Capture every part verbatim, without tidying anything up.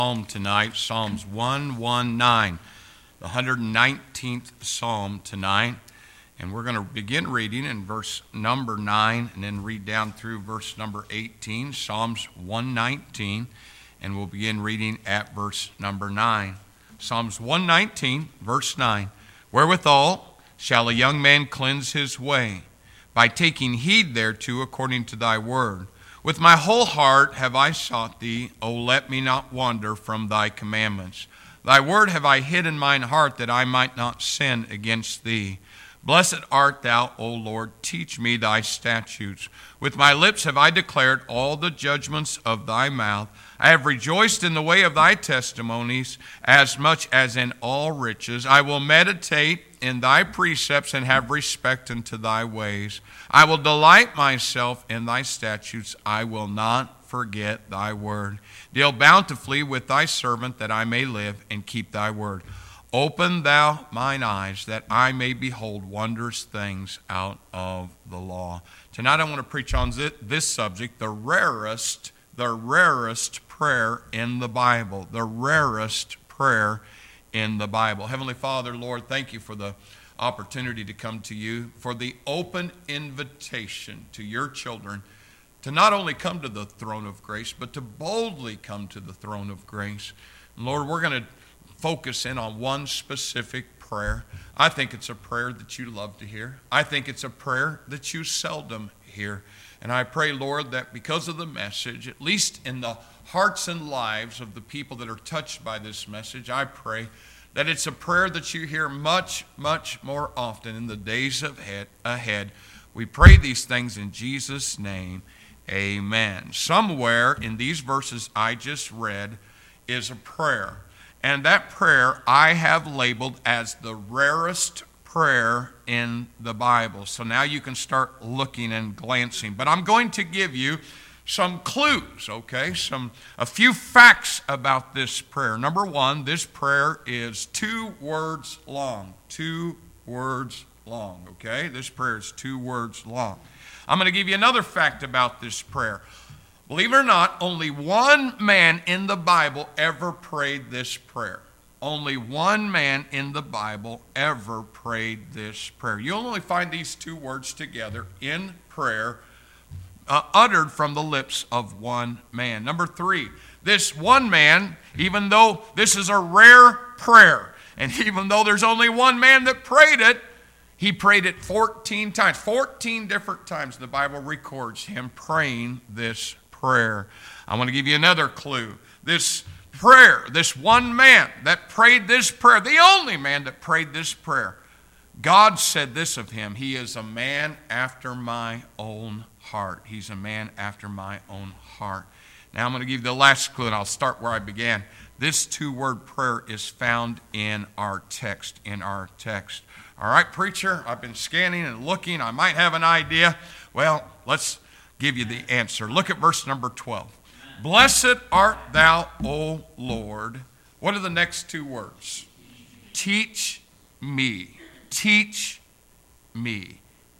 Psalm tonight, Psalms one nineteen, the one hundred nineteenth Psalm tonight. And we're going to begin reading in verse number nine and then read down through verse number eighteen, Psalms one nineteen, and we'll begin reading at verse number nine. Psalms one nineteen, verse nine. Wherewithal shall a young man cleanse his way? By taking heed thereto according to thy word. With my whole heart have I sought thee, O let me not wander from thy commandments. Thy word have I hid in mine heart, that I might not sin against thee. Blessed art thou, O Lord, teach me thy statutes. With my lips have I declared all the judgments of thy mouth. I have rejoiced in the way of thy testimonies, as much as in all riches. I will meditate in thy precepts, and have respect unto thy ways. I will delight myself in thy statutes. I will not forget thy word. Deal bountifully with thy servant, that I may live and keep thy word. Open thou mine eyes, that I may behold wondrous things out of the law. Tonight I want to preach on this subject, the rarest, the rarest prayer in the Bible. The rarest prayer in the Bible. Heavenly Father, Lord, thank you for the opportunity to come to you, for the open invitation to your children to not only come to the throne of grace, but to boldly come to the throne of grace. And Lord, we're going to focus in on one specific prayer. I think it's a prayer that you love to hear. I think it's a prayer that you seldom hear. And I pray, Lord, that because of the message, at least in the hearts and lives of the people that are touched by this message, I pray that it's a prayer that you hear much, much more often in the days ahead. We pray these things in Jesus' name. Amen. Somewhere in these verses I just read is a prayer. And that prayer I have labeled as the rarest prayer in the Bible. So now you can start looking and glancing. But I'm going to give you some clues, okay? Some a few facts about this prayer. Number one, this prayer is two words long. Two words long, okay? This prayer is two words long. I'm going to give you another fact about this prayer. Believe it or not, only one man in the Bible ever prayed this prayer. Only one man in the Bible ever prayed this prayer. You'll only find these two words together in prayer, uh, uttered from the lips of one man. Number three, this one man, even though this is a rare prayer, and even though there's only one man that prayed it, he prayed it fourteen times. fourteen different times the Bible records him praying this prayer. I want to give you another clue. This prayer, this one man that prayed this prayer, the only man that prayed this prayer, God said this of him: he is a man after my own heart. He's a man after my own heart. Now I'm going to give you the last clue, and I'll start where I began. This two-word prayer is found in our text, in our text. All right, preacher, I've been scanning and looking. I might have an idea. Well, let's give you the answer. Look at verse number twelve. Blessed art thou, O Lord. What are the next two words? Teach me. Teach me.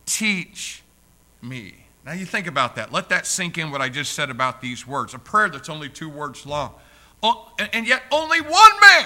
Teach me. Now you think about that. Let that sink in, what I just said about these words. A prayer that's only two words long. Oh, and yet only one man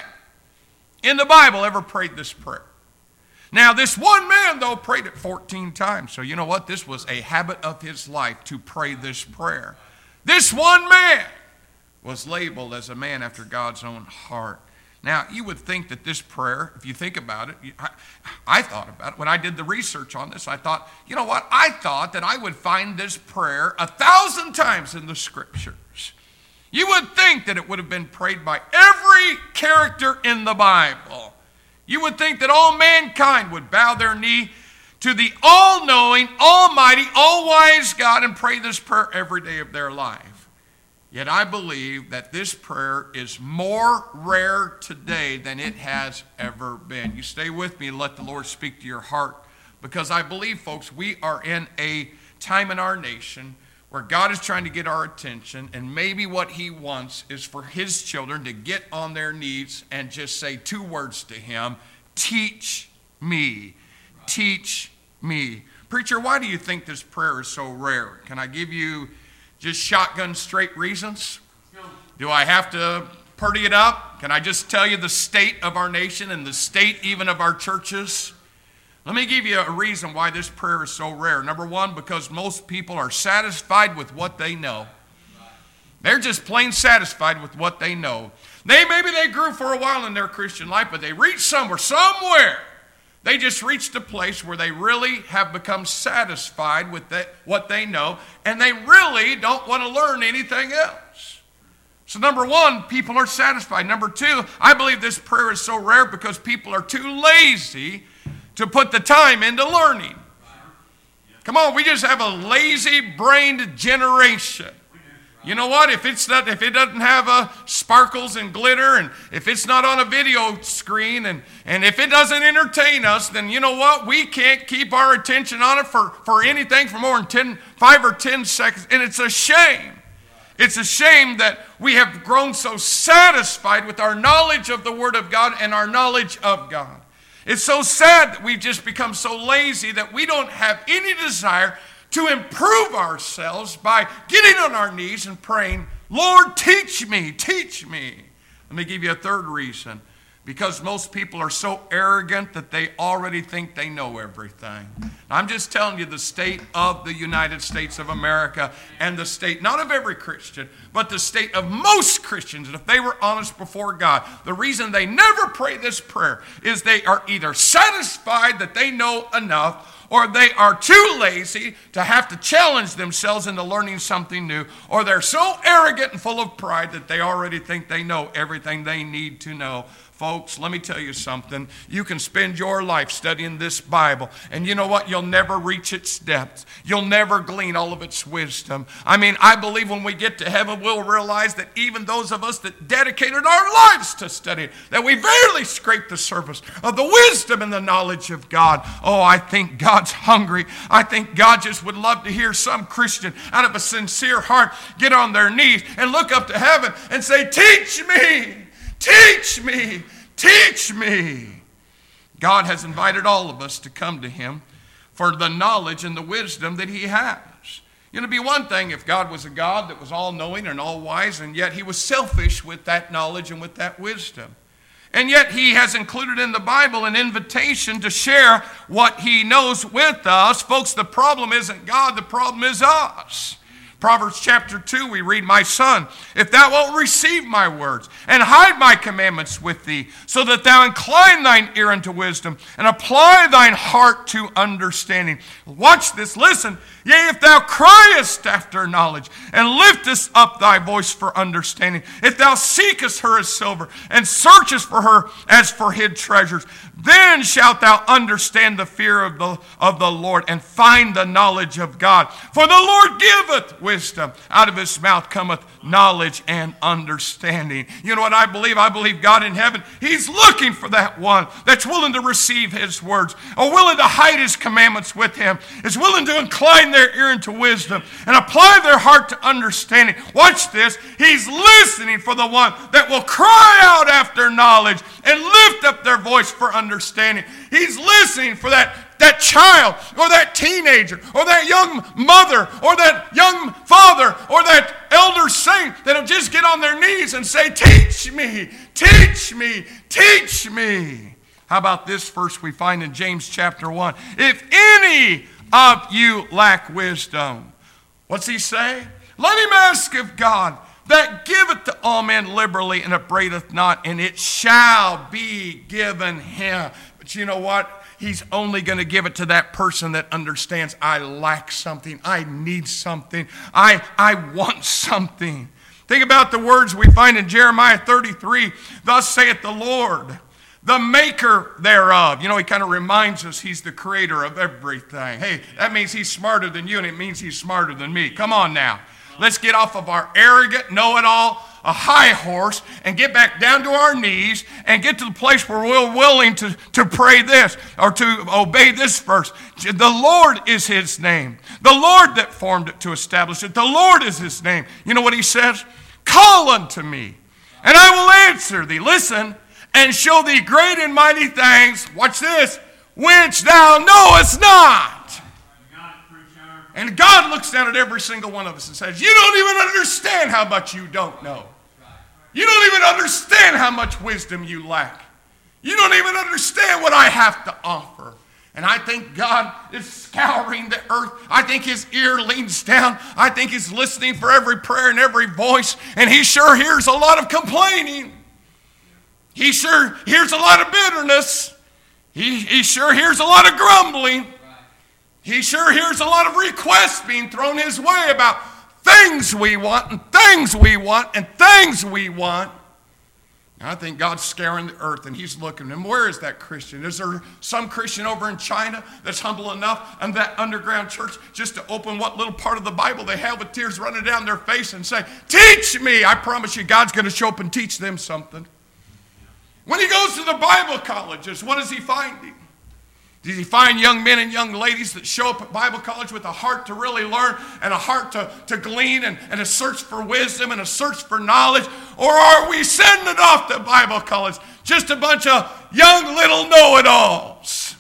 in the Bible ever prayed this prayer. Now, this one man, though, prayed it fourteen times. So you know what? This was a habit of his life to pray this prayer. This one man was labeled as a man after God's own heart. Now, you would think that this prayer, if you think about it, I, I thought about it. When I did the research on this, I thought, you know what? I thought that I would find this prayer a thousand times in the Scriptures. You would think that it would have been prayed by every character in the Bible. You would think that all mankind would bow their knee to the all-knowing, almighty, all-wise God and pray this prayer every day of their life. Yet I believe that this prayer is more rare today than it has ever been. You stay with me and let the Lord speak to your heart, because I believe, folks, we are in a time in our nation where God is trying to get our attention, and maybe what he wants is for his children to get on their knees and just say two words to him: teach me, teach me. Preacher, why do you think this prayer is so rare? Can I give you just shotgun straight reasons? Do I have to pretty it up? Can I just tell you the state of our nation and the state even of our churches? Let me give you a reason why this prayer is so rare. Number one, because most people are satisfied with what they know. They're just plain satisfied with what they know. They maybe they grew for a while in their Christian life, but they reached somewhere, somewhere. They just reached a place where they really have become satisfied with the, what they know, and they really don't want to learn anything else. So number one, people are satisfied. Number two, I believe this prayer is so rare because people are too lazy to put the time into learning. Come on, we just have a lazy-brained generation. You know what? If it's not, if it doesn't have uh, sparkles and glitter, and if it's not on a video screen, and, and if it doesn't entertain us, then you know what? We can't keep our attention on it for, for anything for more than ten, five or ten seconds. And it's a shame. It's a shame that we have grown so satisfied with our knowledge of the Word of God and our knowledge of God. It's so sad that we've just become so lazy that we don't have any desire to improve ourselves by getting on our knees and praying, Lord, teach me, teach me. Let me give you a third reason. Because most people are so arrogant that they already think they know everything. I'm just telling you the state of the United States of America, and the state, not of every Christian, but the state of most Christians. And if they were honest before God, the reason they never pray this prayer is they are either satisfied that they know enough, or they are too lazy to have to challenge themselves into learning something new, or they're so arrogant and full of pride that they already think they know everything they need to know. Folks, let me tell you something. You can spend your life studying this Bible, and you know what? You'll never reach its depths. You'll never glean all of its wisdom. I mean, I believe when we get to heaven, we'll realize that even those of us that dedicated our lives to study, that we barely scraped the surface of the wisdom and the knowledge of God. Oh, I think God's hungry. I think God just would love to hear some Christian out of a sincere heart get on their knees and look up to heaven and say, teach me. Teach me, teach me. God has invited all of us to come to Him for the knowledge and the wisdom that He has. You know, it'd be one thing if God was a God that was all-knowing and all-wise, and yet He was selfish with that knowledge and with that wisdom. And yet He has included in the Bible an invitation to share what He knows with us. Folks, the problem isn't God, the problem is us. Proverbs chapter two, we read, my son, if thou wilt receive my words and hide my commandments with thee, so that thou incline thine ear unto wisdom and apply thine heart to understanding. Watch this, listen. Yea, if thou criest after knowledge and liftest up thy voice for understanding, if thou seekest her as silver and searchest for her as for hid treasures, then shalt thou understand the fear of the, of the Lord and find the knowledge of God. For the Lord giveth wisdom. Out of his mouth cometh knowledge and understanding. You know what I believe? I believe God in heaven, He's looking for that one that's willing to receive His words, or willing to hide His commandments with Him, is willing to incline their ear into wisdom and apply their heart to understanding. Watch this. He's listening for the one that will cry out after knowledge and lift up their voice for understanding. He's listening for that that child or that teenager or that young mother or that young father or that elder saint that'll just get on their knees and say, teach me, teach me, teach me. How about this verse we find in James chapter one? If any of you lack wisdom, what's he say? Let him ask of God, that giveth to all men liberally and upbraideth not, and it shall be given him. But you know what? He's only going to give it to that person that understands, I lack something, I need something, I, I want something. Think about the words we find in Jeremiah thirty-three. Thus saith the Lord, the maker thereof. You know, he kind of reminds us He's the creator of everything. Hey, that means He's smarter than you, and it means He's smarter than me. Come on now. Let's get off of our arrogant, know-it-all, a high horse, and get back down to our knees and get to the place where we're willing to, to pray this or to obey this verse. The Lord is His name. The Lord that formed it to establish it. The Lord is His name. You know what He says? Call unto me, and I will answer thee. Listen, and show thee great and mighty things. Watch this. Which thou knowest not. And God looks down at every single one of us and says, you don't even understand how much you don't know. You don't even understand how much wisdom you lack. You don't even understand what I have to offer. And I think God is scouring the earth. I think his ear leans down. I think he's listening for every prayer and every voice. And he sure hears a lot of complaining. He sure hears a lot of bitterness. He, he sure hears a lot of grumbling. He sure hears a lot of requests being thrown his way about things we want and things we want and things we want. And I think God's scouring the earth and he's looking. And where is that Christian? Is there some Christian over in China that's humble enough in that underground church just to open what little part of the Bible they have with tears running down their face and say, teach me? I promise you God's going to show up and teach them something. When he goes to the Bible colleges, what is he finding? Does he find young men and young ladies that show up at Bible college with a heart to really learn and a heart to, to glean and, and a search for wisdom and a search for knowledge? Or are we sending it off to Bible college just a bunch of young little know-it-alls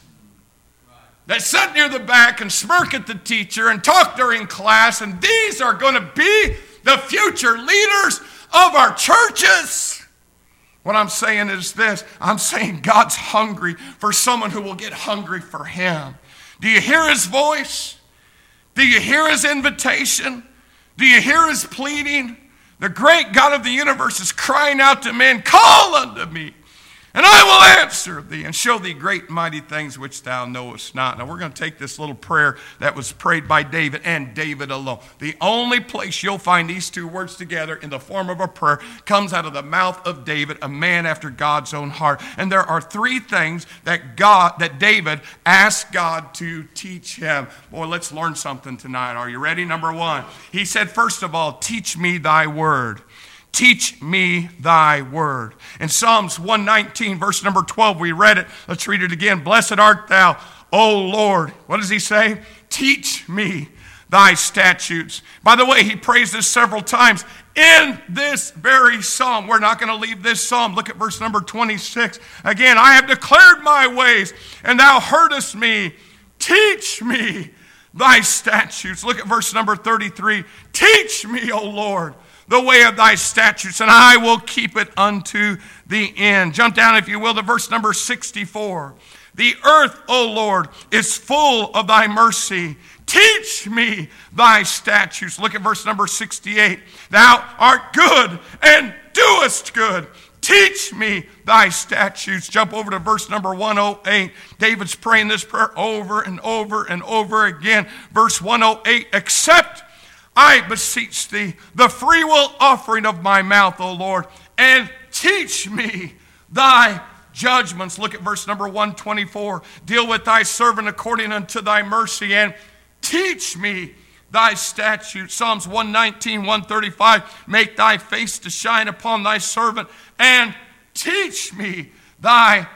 that sit near the back and smirk at the teacher and talk during class, and these are going to be the future leaders of our churches? What I'm saying is this. I'm saying God's hungry for someone who will get hungry for him. Do you hear his voice? Do you hear his invitation? Do you hear his pleading? The great God of the universe is crying out to men, call unto me, and I will answer thee and show thee great and mighty things which thou knowest not. Now we're going to take this little prayer that was prayed by David and David alone. The only place you'll find these two words together in the form of a prayer comes out of the mouth of David, a man after God's own heart. And there are three things that God, that David asked God to teach him. Boy, let's learn something tonight. Are you ready? Number one, he said, first of all, teach me thy word. Teach me thy word. In Psalms one nineteen, verse number twelve, we read it. Let's read it again. Blessed art thou, O Lord. What does he say? Teach me thy statutes. By the way, he prays this several times in this very psalm. We're not going to leave this psalm. Look at verse number twenty-six. Again, I have declared my ways, and thou heardest me. Teach me thy statutes. Look at verse number thirty-three. Teach me, O Lord, the way of thy statutes, and I will keep it unto the end. Jump down, if you will, to verse number sixty-four. The earth, O Lord, is full of thy mercy. Teach me thy statutes. Look at verse number sixty-eight. Thou art good and doest good. Teach me thy statutes. Jump over to verse number one oh eight. David's praying this prayer over and over and over again. Verse one oh eight, accept, I beseech thee, the freewill offering of my mouth, O Lord, and teach me thy judgments. Look at verse number one twenty-four. Deal with thy servant according unto thy mercy, and teach me thy statutes. Psalms one nineteen, one thirty-five. Make thy face to shine upon thy servant, and teach me thy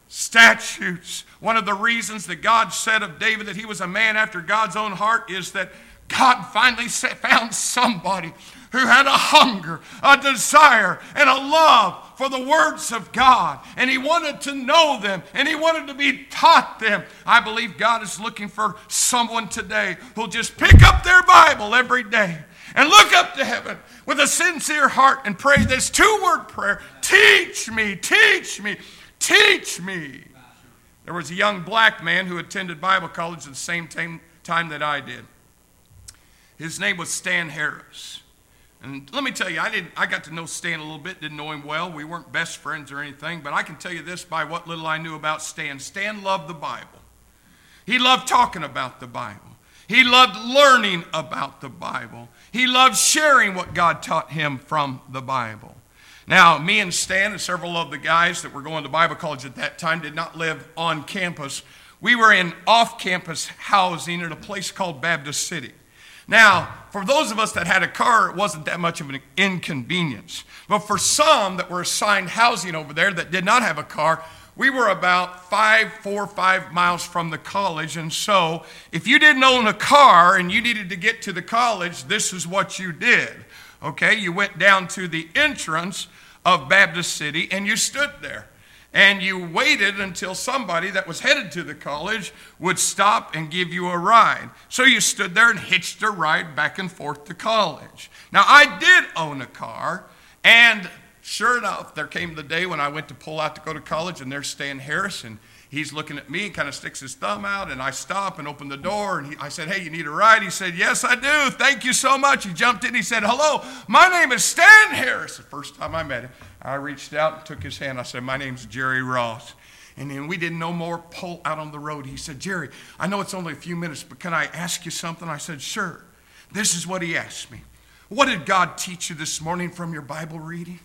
statutes. One of the reasons that God said of David that he was a man after God's own heart is that God finally found somebody who had a hunger, a desire, and a love for the words of God. And he wanted to know them, and he wanted to be taught them. I believe God is looking for someone today who'll just pick up their Bible every day and look up to heaven with a sincere heart and pray this two-word prayer. Teach me, teach me, teach me. There was a young black man who attended Bible college at the same time, time that I did. His name was Stan Harris. And let me tell you, I didn't. I got to know Stan a little bit, didn't know him well. We weren't best friends or anything, but I can tell you this by what little I knew about Stan. Stan loved the Bible. He loved talking about the Bible. He loved learning about the Bible. He loved sharing what God taught him from the Bible. Now, me and Stan and several of the guys that were going to Bible college at that time did not live on campus. We were in off-campus housing at a place called Baptist City. Now, for those of us that had a car, it wasn't that much of an inconvenience. But for some that were assigned housing over there that did not have a car, we were about five, four or five miles from the college. And so if you didn't own a car and you needed to get to the college, this is what you did. Okay, you went down to the entrance of Baptist City and you stood there. And you waited until somebody that was headed to the college would stop and give you a ride. So you stood there and hitched a ride back and forth to college. Now, I did own a car, and sure enough, there came the day when I went to pull out to go to college, and there's Stan Harris, and he's looking at me and kind of sticks his thumb out, and I stop and open the door, and he, I said, hey, you need a ride? He said, yes, I do. Thank you so much. He jumped in. He said, hello, my name is Stan Harris. The first time I met him, I reached out and took his hand. I said, my name's Jerry Ross. And then we didn't no more pull out on the road. He said, Jerry, I know it's only a few minutes, but can I ask you something? I said, sure. This is what he asked me. What did God teach you this morning from your Bible reading?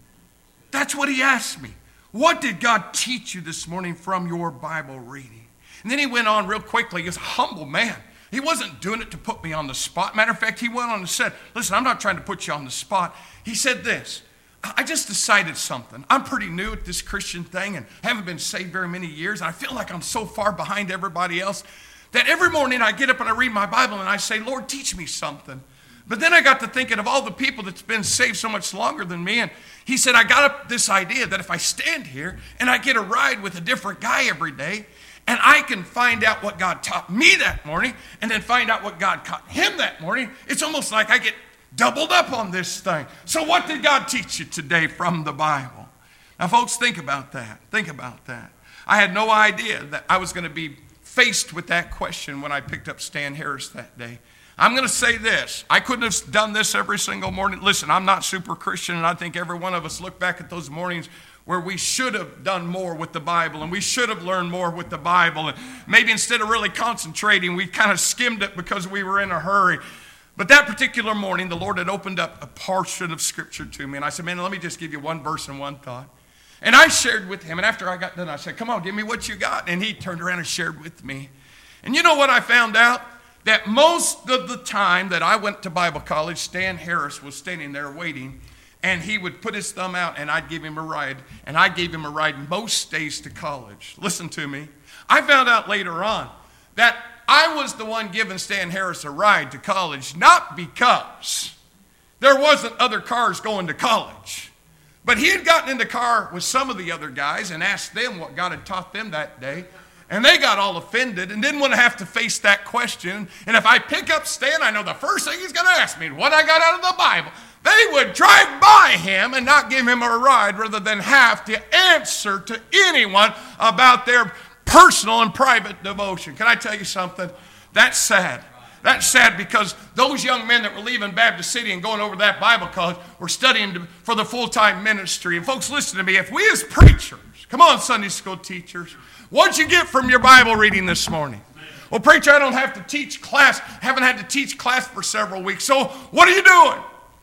That's what he asked me. What did God teach you this morning from your Bible reading? And then he went on real quickly. He was a humble man. He wasn't doing it to put me on the spot. Matter of fact, he went on and said, listen, I'm not trying to put you on the spot. He said this, I just decided something. I'm pretty new at this Christian thing and haven't been saved very many years. And I feel like I'm so far behind everybody else that every morning I get up and I read my Bible and I say, Lord, teach me something. But then I got to thinking of all the people that's been saved so much longer than me. And he said, I got up this idea that if I stand here and I get a ride with a different guy every day, and I can find out what God taught me that morning, and then find out what God taught him that morning, it's almost like I get doubled up on this thing. So what did God teach you today from the Bible? Now, folks, think about that. Think about that. I had no idea that I was going to be faced with that question when I picked up Stan Harris that day. I'm going to say this. I couldn't have done this every single morning. Listen, I'm not super Christian, and I think every one of us look back at those mornings where we should have done more with the Bible, and we should have learned more with the Bible. And maybe instead of really concentrating, we kind of skimmed it because we were in a hurry. But that particular morning, the Lord had opened up a portion of Scripture to me, and I said, man, let me just give you one verse and one thought. And I shared with him, and after I got done, I said, come on, give me what you got. And he turned around and shared with me. And you know what I found out? That most of the time that I went to Bible college, Stan Harris was standing there waiting, and he would put his thumb out, and I'd give him a ride, and I gave him a ride most days to college. Listen to me. I found out later on that I was the one giving Stan Harris a ride to college, not because there wasn't other cars going to college, but he had gotten in the car with some of the other guys and asked them what God had taught them that day. And they got all offended and didn't want to have to face that question. And if I pick up Stan, I know the first thing he's going to ask me, what I got out of the Bible. They would drive by him and not give him a ride rather than have to answer to anyone about their personal and private devotion. Can I tell you something? That's sad. That's sad because those young men that were leaving Baptist City and going over to that Bible college were studying for the full-time ministry. And folks, listen to me. If we as preachers, come on, Sunday school teachers, what'd you get from your Bible reading this morning? Well, preacher, I don't have to teach class. Haven't had to teach class for several weeks. So what are you doing?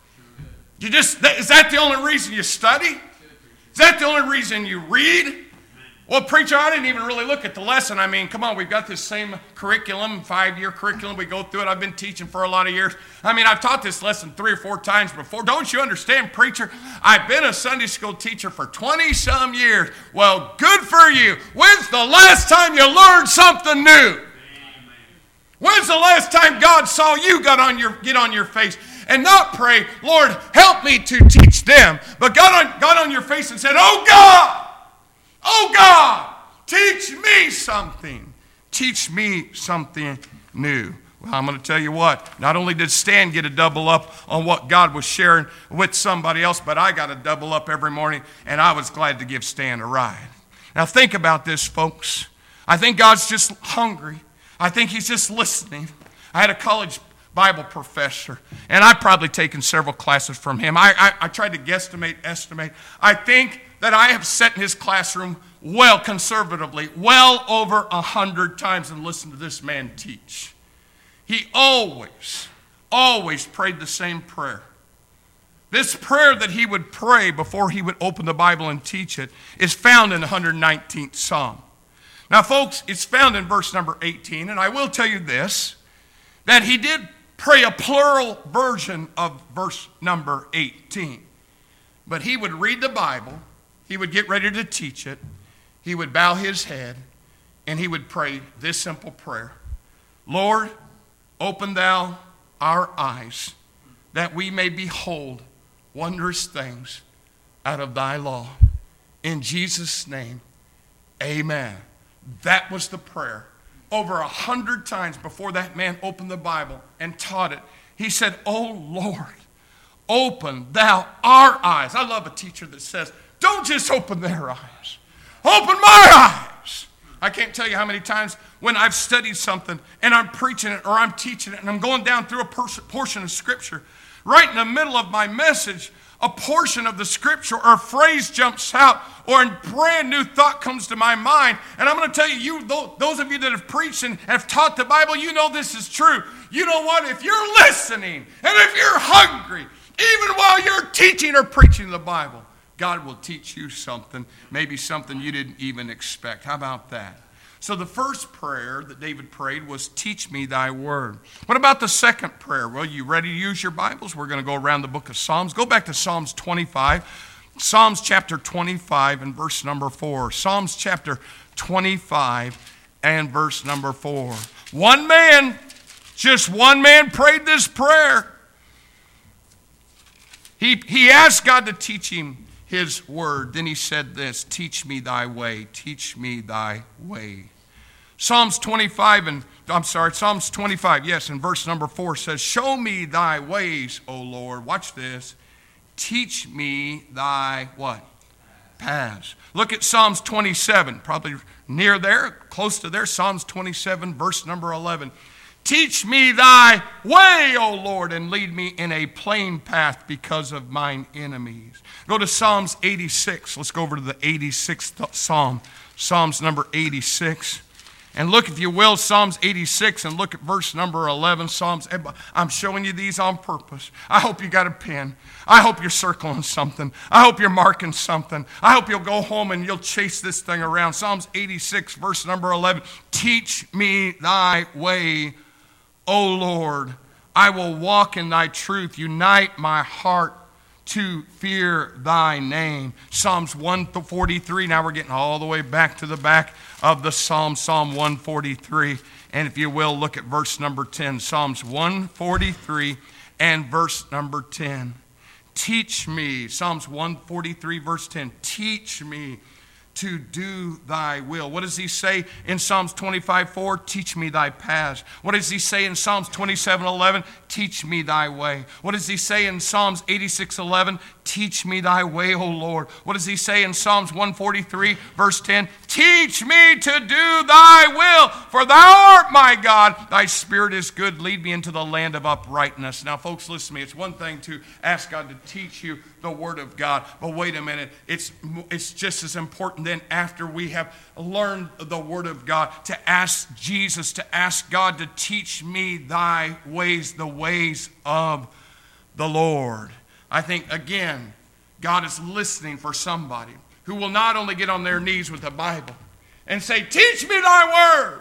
You just, is that the only reason you study? Is that the only reason you read? Well, preacher, I didn't even really look at the lesson. I mean, come on, we've got this same curriculum, five-year curriculum. We go through it. I've been teaching for a lot of years. I mean, I've taught this lesson three or four times before. Don't you understand, preacher? I've been a Sunday school teacher for twenty-some years. Well, good for you. When's the last time you learned something new? When's the last time God saw you got on your, get on your face and not pray, Lord, help me to teach them, but got on, got on your face and said, oh, God, oh, God, teach me something. Teach me something new. Well, I'm going to tell you what. Not only did Stan get a double up on what God was sharing with somebody else, but I got a double up every morning, and I was glad to give Stan a ride. Now, think about this, folks. I think God's just hungry. I think he's just listening. I had a college Bible professor, and I've probably taken several classes from him. I, I, I tried to guesstimate, estimate. I think that I have sat in his classroom well, conservatively, well over a hundred times and listened to this man teach. He always, always prayed the same prayer. This prayer that he would pray before he would open the Bible and teach it is found in the one hundred nineteenth Psalm. Now, folks, it's found in verse number eighteen, and I will tell you this, that he did pray a plural version of verse number eighteen. But he would read the Bible, he would get ready to teach it, he would bow his head, and he would pray this simple prayer. Lord, open thou our eyes, that we may behold wondrous things out of thy law. In Jesus' name, amen. That was the prayer. Over a hundred times before that man opened the Bible and taught it, he said, oh Lord, open thou our eyes. I love a teacher that says, don't just open their eyes. Open my eyes. I can't tell you how many times when I've studied something and I'm preaching it or I'm teaching it and I'm going down through a portion of Scripture, right in the middle of my message, a portion of the Scripture or a phrase jumps out or a brand new thought comes to my mind. And I'm going to tell you, you, those of you that have preached and have taught the Bible, you know this is true. You know what? If you're listening and if you're hungry, even while you're teaching or preaching the Bible, God will teach you something, maybe something you didn't even expect. How about that? So the first prayer that David prayed was, teach me thy word. What about the second prayer? Well, you ready to use your Bibles? We're going to go around the book of Psalms. Go back to Psalms twenty-five. Psalms chapter twenty-five and verse number four. Psalms chapter twenty-five and verse number four. One man, just one man prayed this prayer. He, he asked God to teach him his word. Then he said this, teach me thy way, teach me thy way. Psalms twenty-five and, I'm sorry, Psalms twenty-five, yes, and verse number four says, show me thy ways, O Lord. Watch this. Teach me thy what? Paths. Look at Psalms twenty-seven, probably near there, close to there, Psalms twenty-seven, verse number eleven. Teach me thy way, O Lord, and lead me in a plain path because of mine enemies. Go to Psalms eighty-six. Let's go over to the eighty-sixth Psalm. Psalms number eighty-six. And look, if you will, Psalms eighty-six, and look at verse number eleven. Psalms, I'm showing you these on purpose. I hope you got a pen. I hope you're circling something. I hope you're marking something. I hope you'll go home and you'll chase this thing around. Psalms eighty-six, verse number eleven. Teach me thy way, O Lord. I will walk in thy truth. Unite my heart to fear thy name. Psalms one forty-three. Now we're getting all the way back to the back of the Psalm, Psalm one forty-three. And if you will, look at verse number ten. Psalms one forty-three and verse number ten. Teach me, Psalms one forty-three, verse ten. Teach me to do thy will. What does he say in Psalms twenty-five four? Teach me thy paths. What does he say in Psalms twenty-seven eleven? Teach me thy way. What does he say in Psalms eighty-six eleven? Teach me thy way, O Lord. What does he say in Psalms one forty-three, verse ten? Teach me to do thy will, for thou art my God. Thy spirit is good. Lead me into the land of uprightness. Now, folks, listen to me. It's one thing to ask God to teach you the word of God, but wait a minute. It's, it's just as important then, after we have learned the word of God, to ask Jesus, to ask God to teach me thy ways, the ways of the Lord. I think, again, God is listening for somebody who will not only get on their knees with the Bible and say, teach me thy word,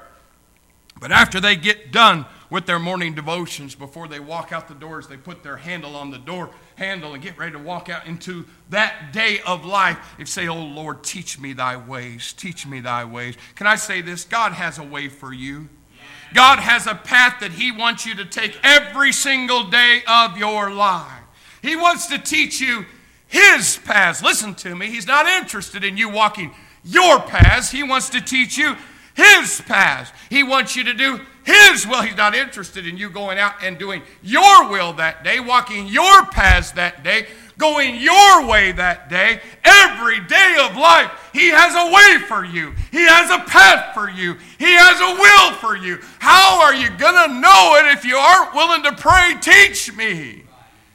but after they get done with their morning devotions, before they walk out the doors, they put their handle on the door handle and get ready to walk out into that day of life and say, oh Lord, teach me thy ways, teach me thy ways. Can I say this? God has a way for you. God has a path that he wants you to take every single day of your life. He wants to teach you his paths. Listen to me. He's not interested in you walking your paths. He wants to teach you his paths. He wants you to do his will. He's not interested in you going out and doing your will that day, walking your paths that day, going your way that day. Every day of life, he has a way for you. He has a path for you. He has a will for you. How are you going to know it if you aren't willing to pray? Teach me.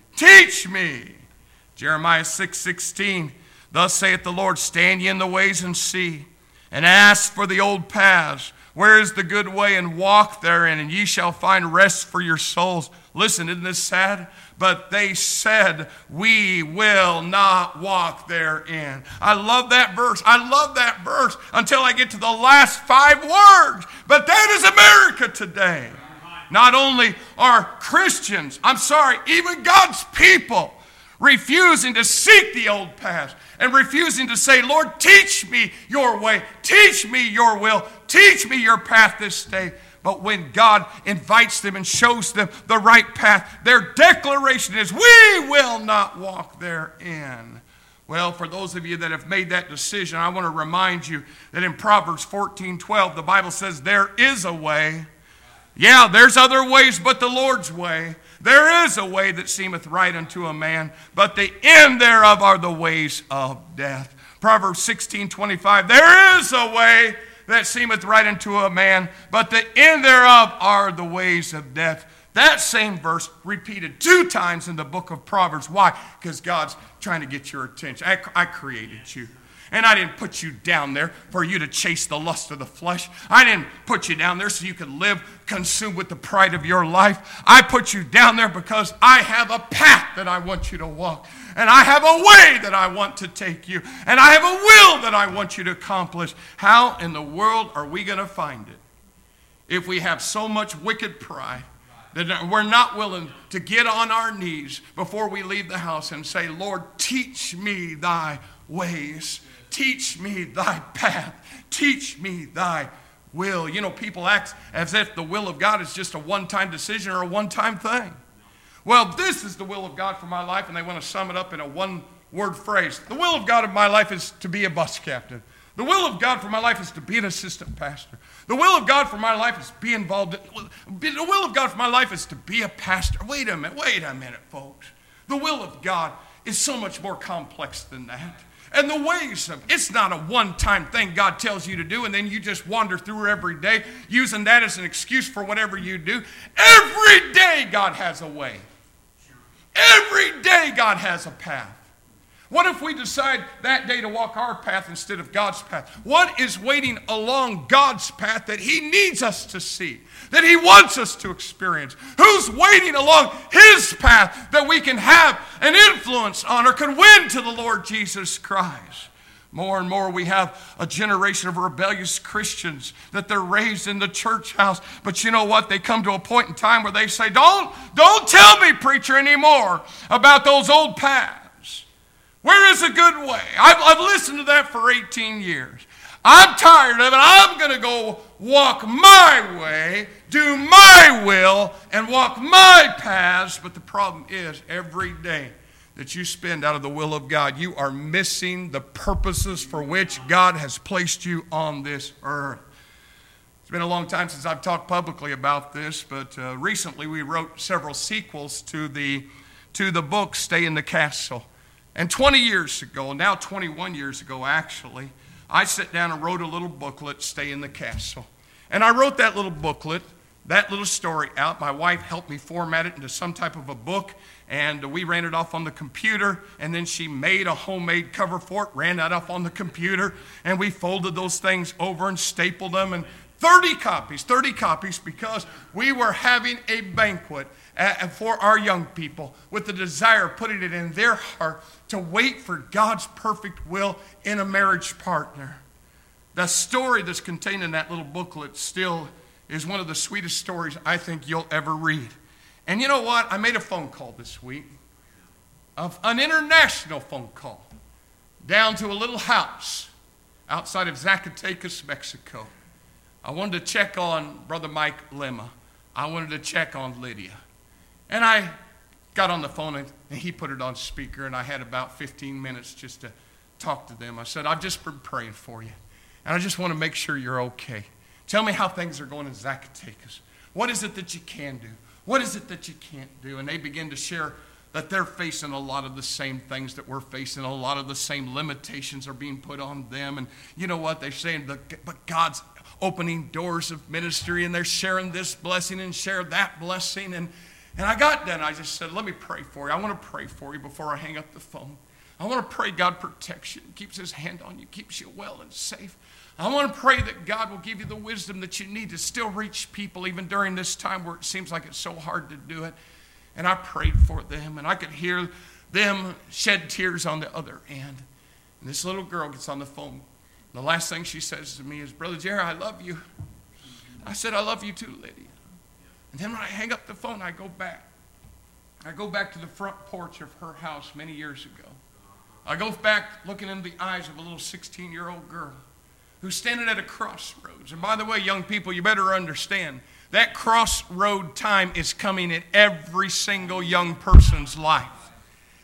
Teach me. Jeremiah six sixteen. Thus saith the Lord, stand ye in the ways and see, and ask for the old paths. Where is the good way? And walk therein, and ye shall find rest for your souls. Listen, isn't this sad? But they said, we will not walk therein. I love that verse. I love that verse until I get to the last five words. But that is America today. Not only are Christians, I'm sorry, even God's people refusing to seek the old paths and refusing to say, Lord, teach me your way, teach me your will, teach me your path this day. But when God invites them and shows them the right path, their declaration is, we will not walk therein. Well, for those of you that have made that decision, I want to remind you that in Proverbs fourteen twelve, the Bible says there is a way Yeah, there's other ways but the Lord's way. There is a way that seemeth right unto a man, but the end thereof are the ways of death. Proverbs sixteen twenty-five, there is a way that seemeth right unto a man, but the end thereof are the ways of death. That same verse repeated two times in the book of Proverbs. Why? Because God's trying to get your attention. I, I created you. And I didn't put you down there for you to chase the lust of the flesh. I didn't put you down there so you could live consumed with the pride of your life. I put you down there because I have a path that I want you to walk. And I have a way that I want to take you. And I have a will that I want you to accomplish. How in the world are we going to find it if we have so much wicked pride that we're not willing to get on our knees before we leave the house and say, Lord, teach me thy ways. Teach me thy path. Teach me thy will. You know, people act as if the will of God is just a one-time decision or a one-time thing. Well, this is the will of God for my life, and they want to sum it up in a one-word phrase. The will of God of my life is to be a bus captain. The will of God for my life is to be an assistant pastor. The will of God for my life is to be involved in, the will of God for my life is to be a pastor. Wait a minute, wait a minute, folks. The will of God is so much more complex than that. And the ways of, it's not a one-time thing God tells you to do and then you just wander through every day using that as an excuse for whatever you do. Every day God has a way. Every day God has a path. What if we decide that day to walk our path instead of God's path? What is waiting along God's path that he needs us to see, that he wants us to experience? Who's waiting along his path that we can have an influence on or can win to the Lord Jesus Christ? More and more we have a generation of rebellious Christians that they're raised in the church house. But you know what? They come to a point in time where they say, don't, don't tell me, preacher, anymore about those old paths. Where is a good way? I've, I've listened to that for eighteen years. I'm tired of it. I'm going to go walk my way, do my will, and walk my paths. But the problem is, every day that you spend out of the will of God, you are missing the purposes for which God has placed you on this earth. It's been a long time since I've talked publicly about this, but uh, recently we wrote several sequels to the, to the book, Stay in the Castle. And twenty years ago, now twenty-one years ago actually, I sat down and wrote a little booklet, Stay in the Castle. And I wrote that little booklet, that little story out. My wife helped me format it into some type of a book, and we ran it off on the computer, and then she made a homemade cover for it, ran that off on the computer, and we folded those things over and stapled them, and thirty copies, thirty copies, because we were having a banquet for our young people with the desire of putting it in their heart to wait for God's perfect will in a marriage partner. The story that's contained in that little booklet still is one of the sweetest stories I think you'll ever read. And you know what? I made a phone call this week, of an international phone call, down to a little house outside of Zacatecas, Mexico. I wanted to check on Brother Mike Lema. I wanted to check on Lydia. And I got on the phone and he put it on speaker, and I had about fifteen minutes just to talk to them. I said, I've just been praying for you, and I just want to make sure you're okay. Tell me how things are going in Zacatecas. What is it that you can do? What is it that you can't do? And they begin to share that they're facing a lot of the same things that we're facing. A lot of the same limitations are being put on them. And you know what? They're saying, but God's opening doors of ministry, and they're sharing this blessing and share that blessing. And And I got done. I just said, let me pray for you. I want to pray for you before I hang up the phone. I want to pray God protects you, keeps his hand on you, keeps you well and safe. I want to pray that God will give you the wisdom that you need to still reach people even during this time where it seems like it's so hard to do it. And I prayed for them, and I could hear them shed tears on the other end. And this little girl gets on the phone. And the last thing she says to me is, Brother Jerry, I love you. I said, I love you too, Lydia. And then when I hang up the phone, I go back. I go back to the front porch of her house many years ago. I go back looking in the eyes of a little sixteen-year-old girl who's standing at a crossroads. And by the way, young people, you better understand, that crossroad time is coming in every single young person's life.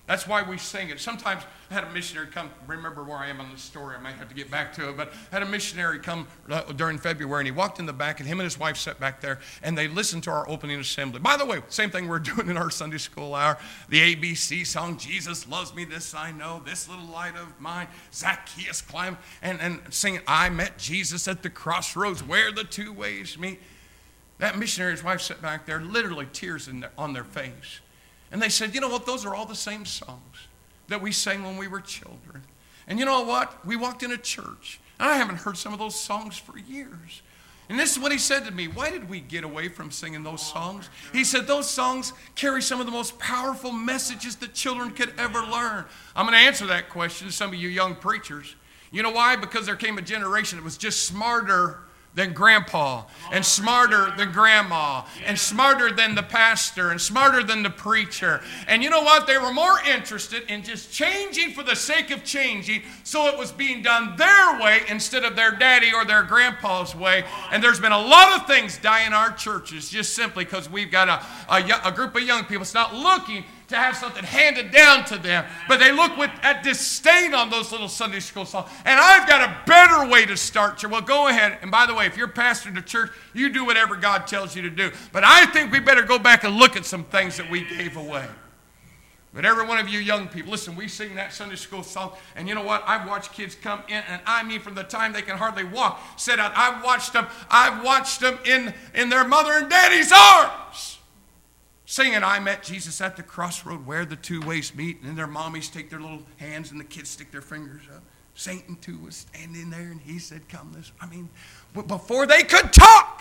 That's why we sing it. Sometimes I had a missionary come, remember where I am on this story, I might have to get back to it, but I had a missionary come uh, during February, and he walked in the back, and him and his wife sat back there, and they listened to our opening assembly. By the way, same thing we're doing in our Sunday school hour, the A B C song, Jesus loves me, this I know, this little light of mine, Zacchaeus climbed, and, and singing, I met Jesus at the crossroads where the two ways meet. That missionary's wife sat back there, literally tears in their, on their face. And they said, you know what, those are all the same songs that we sang when we were children. And you know what? We walked in a church, and I haven't heard some of those songs for years. And this is what he said to me. Why did we get away from singing those songs? He said, those songs carry some of the most powerful messages that children could ever learn. I'm going to answer that question to some of you young preachers. You know why? Because there came a generation that was just smarter than grandpa, and smarter than grandma, and smarter than the pastor, and smarter than the preacher. And you know what? They were more interested in just changing for the sake of changing, so it was being done their way instead of their daddy or their grandpa's way. And there's been a lot of things die in our churches just simply because we've got a, a, a group of young people that's not looking to have something handed down to them, but they look with at disdain on those little Sunday school songs. And I've got a better way to start you. Well, go ahead. And by the way, if you're pastor to church, you do whatever God tells you to do. But I think we better go back and look at some things that we gave away. But every one of you young people, listen, we sing that Sunday school song, and you know what? I've watched kids come in, and I mean from the time they can hardly walk, sit out. I've watched them, I've watched them in, in their mother and daddy's arms, singing, I met Jesus at the crossroad where the two ways meet. And then their mommies take their little hands and the kids stick their fingers up. Satan too was standing there, and he said, come this. I mean, before they could talk,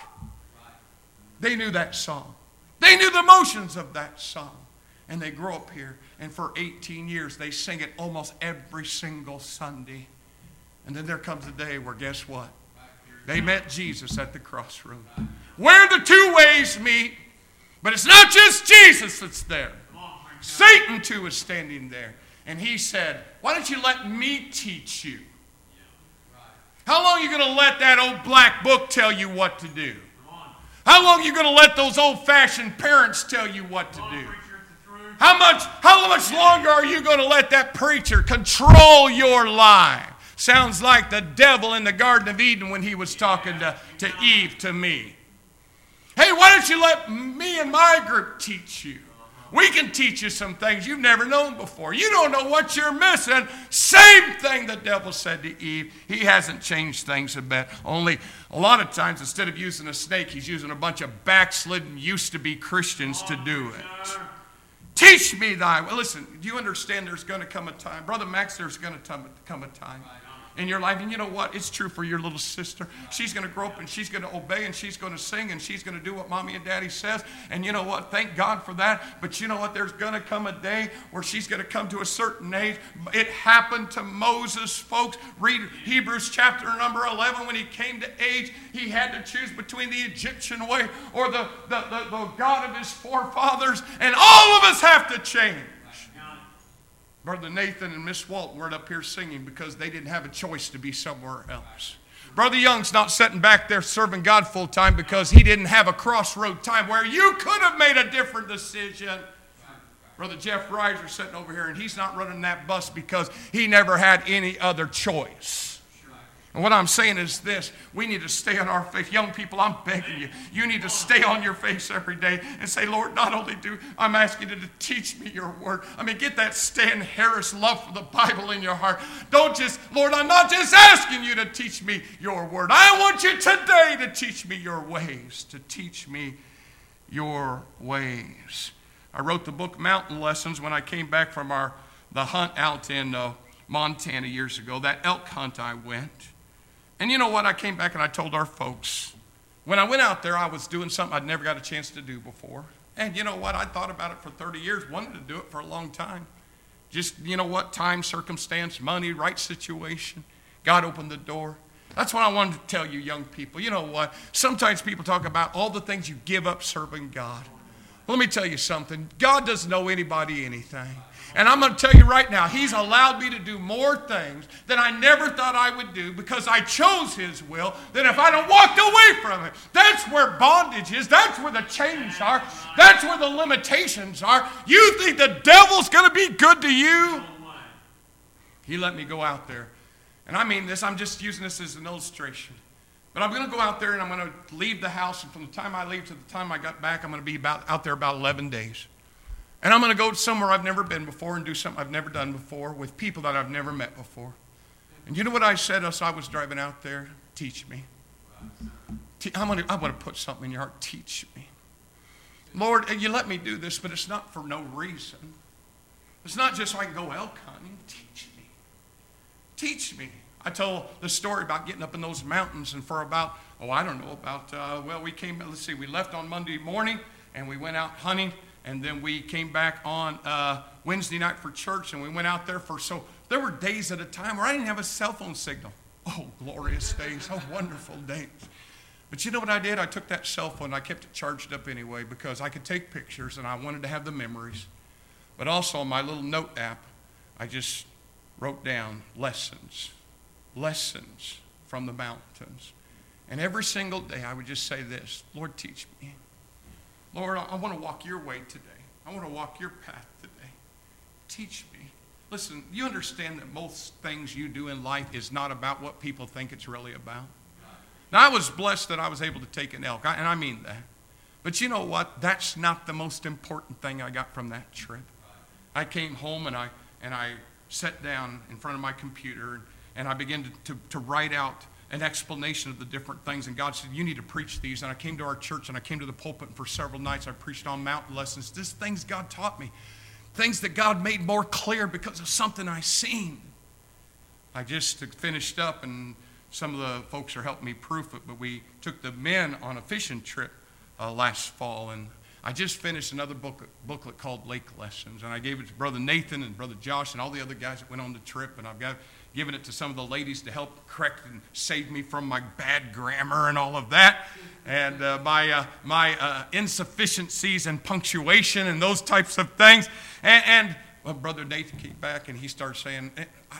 they knew that song. They knew the motions of that song. And they grow up here, and for eighteen years, they sing it almost every single Sunday. And then there comes a day where, guess what? They met Jesus at the crossroad where the two ways meet. But it's not just Jesus that's there. Satan, too, is standing there. And he said, why don't you let me teach you? How long are you going to let that old black book tell you what to do? How long are you going to let those old-fashioned parents tell you what to do? How much, how much longer are you going to let that preacher control your life? Sounds like the devil in the Garden of Eden when he was talking to, to Eve, to me. Hey, why don't you let me and my group teach you? We can teach you some things you've never known before. You don't know what you're missing. Same thing the devil said to Eve. He hasn't changed things a bit. Only a lot of times, instead of using a snake, he's using a bunch of backslidden, used-to-be Christians to do it. Teach me thy way. Listen, do you understand there's going to come a time? Brother Max, there's going to come a time in your life. And you know what? It's true for your little sister. She's going to grow up, and she's going to obey, and she's going to sing, and she's going to do what mommy and daddy says. And you know what? Thank God for that. But you know what? There's going to come a day where she's going to come to a certain age. It happened to Moses, folks. Read Hebrews chapter number eleven. When he came to age, he had to choose between the Egyptian way or the, the, the, the God of his forefathers. And all of us have to change. Brother Nathan and Miss Walton weren't up here singing because they didn't have a choice to be somewhere else. Brother Young's not sitting back there serving God full time because he didn't have a crossroad time where you could have made a different decision. Brother Jeff Reiser's sitting over here, and he's not running that bus because he never had any other choice. And what I'm saying is this: we need to stay on our face. Young people, I'm begging you, you need to stay on your face every day and say, Lord, not only do I'm asking you to teach me your word. I mean, get that Stan Harris love for the Bible in your heart. Don't just, Lord, I'm not just asking you to teach me your word. I want you today to teach me your ways, to teach me your ways. I wrote the book Mountain Lessons when I came back from our the hunt out in uh, Montana years ago. That elk hunt I went. And you know what? I came back and I told our folks, when I went out there, I was doing something I'd never got a chance to do before. And you know what? I thought about it for thirty years, wanted to do it for a long time. Just, you know what? Time, circumstance, money, right situation. God opened the door. That's what I wanted to tell you young people. You know what? Sometimes people talk about all the things you give up serving God. Let me tell you something. God doesn't owe anybody anything. And I'm going to tell you right now, He's allowed me to do more things than I never thought I would do because I chose His will than if I'd have walked away from it. That's where bondage is. That's where the chains are. That's where the limitations are. You think the devil's going to be good to you? He let me go out there. And I mean this, I'm just using this as an illustration. But I'm going to go out there and I'm going to leave the house. And from the time I leave to the time I got back, I'm going to be about out there about eleven days. And I'm going to go somewhere I've never been before and do something I've never done before with people that I've never met before. And you know what I said as I was driving out there? Teach me. I'm going to, I'm going to put something in your heart. Teach me. Lord, you let me do this, but it's not for no reason. It's not just so I can go elk hunting. Teach me. Teach me. I told the story about getting up in those mountains and for about, oh, I don't know, about, uh, well, we came, let's see, we left on Monday morning and we went out hunting. And then we came back on uh, Wednesday night for church, and we went out there for, so there were days at a time where I didn't have a cell phone signal. Oh, glorious days. Oh, wonderful days. But you know what I did? I took that cell phone, and I kept it charged up anyway because I could take pictures, and I wanted to have the memories. But also on my little note app, I just wrote down lessons, lessons from the mountains. And every single day I would just say this, Lord, teach me. Lord, I want to walk your way today. I want to walk your path today. Teach me. Listen, you understand that most things you do in life is not about what people think it's really about. Now, I was blessed that I was able to take an elk, and I mean that. But you know what? That's not the most important thing I got from that trip. I came home and I and I sat down in front of my computer and, and I began to, to, to write out an explanation of the different things. And God said, you need to preach these. And I came to our church and I came to the pulpit, and for several nights I preached on mountain lessons. Just things God taught me. Things that God made more clear because of something I seen. I just finished up, and some of the folks are helping me proof it, but we took the men on a fishing trip uh, last fall. And I just finished another booklet, booklet called Lake Lessons. And I gave it to Brother Nathan and Brother Josh and all the other guys that went on the trip. And I've got given it to some of the ladies to help correct and save me from my bad grammar and all of that, and uh, my uh, my uh, insufficiencies and punctuation and those types of things. And, and well, Brother Nathan came back and he started saying, I,